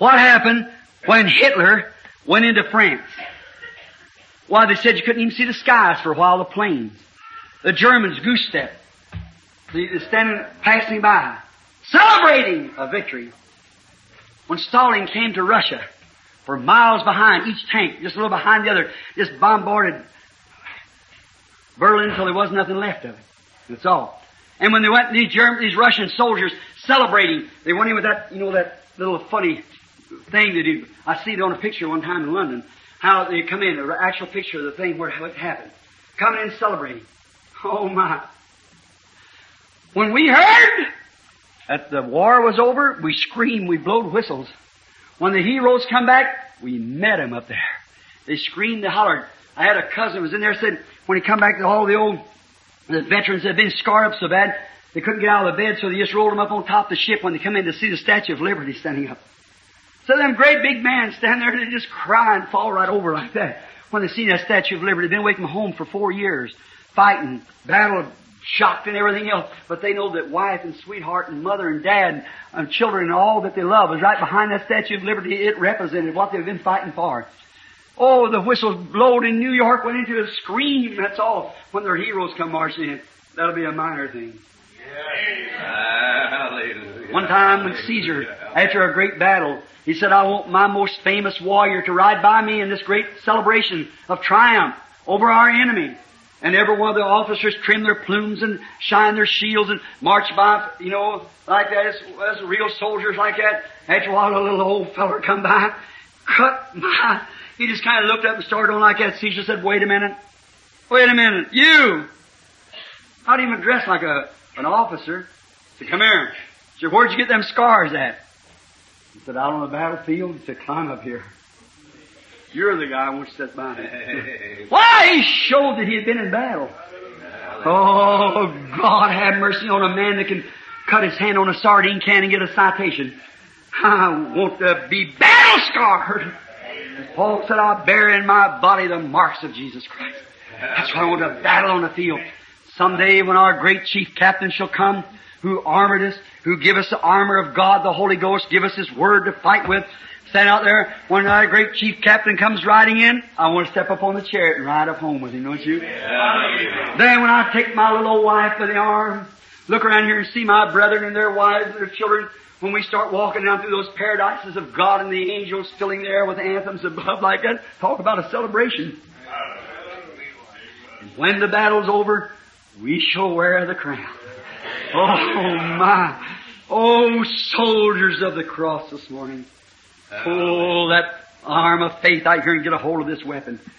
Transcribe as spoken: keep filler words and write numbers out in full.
What happened when Hitler went into France? Why, they said you couldn't even see the skies for a while, the planes. The Germans goose stepped. They were standing, passing by, celebrating a victory. When Stalin came to Russia, for miles behind, each tank, just a little behind the other, just bombarded Berlin until there wasn't nothing left of it. That's all. And when they went, these German, these Russian soldiers celebrating, they went in with that, you know, that little funny thing they do. I see it on a picture one time in London, how they come in, an actual picture of the thing where it happened. Coming in celebrating. Oh my. When we heard that the war was over, we screamed, we blowed whistles. When the heroes come back, we met them up there. They screamed, they hollered. I had a cousin who was in there, said, when he come back to all the old the veterans that had been scarred up so bad, they couldn't get out of the bed, so they just rolled them up on top of the ship when they come in to see the Statue of Liberty standing up. So them great big men stand there and they just cry and fall right over like that when they see that Statue of Liberty. They've been away from home for four years, fighting, battle, shocked and everything else, but they know that wife and sweetheart and mother and dad and children and all that they love was right behind that Statue of Liberty. It represented what they've been fighting for. Oh, the whistles blowed in New York, went into a scream, that's all, when their heroes come marching in. That'll be a minor thing. Hallelujah. One time when Caesar, after a great battle, he said, I want my most famous warrior to ride by me in this great celebration of triumph over our enemy. And every one of the officers trim their plumes and shine their shields and march by, you know, like that, as, as real soldiers like that. After a while, a little old feller come by, cut my... He just kind of looked up and started on like that. Caesar said, wait a minute. Wait a minute. You! How do you even dress like a an officer? He said, come here. He said, where'd you get them scars at? He said, out on the battlefield. He said, climb up here. You're the guy I want you to sit by me. Why? He showed that he had been in battle. Oh, God have mercy on a man that can cut his hand on a sardine can and get a citation. I want to be battle scarred. As Paul said, I bear in my body the marks of Jesus Christ. That's why I want to battle on the field. Someday when our great chief captain shall come, who armored us, who give us the armor of God, the Holy Ghost, give us His Word to fight with, stand out there, when our great chief captain comes riding in, I want to step up on the chariot and ride up home with him, don't you? Yeah. Then when I take my little old wife by the arm, look around here and see my brethren and their wives and their children, when we start walking down through those paradises of God and the angels filling the air with anthems above like that, talk about a celebration. And when the battle's over, we shall wear the crown. Oh my! Oh, soldiers of the cross this morning. Oh, that arm of faith out here and get a hold of this weapon.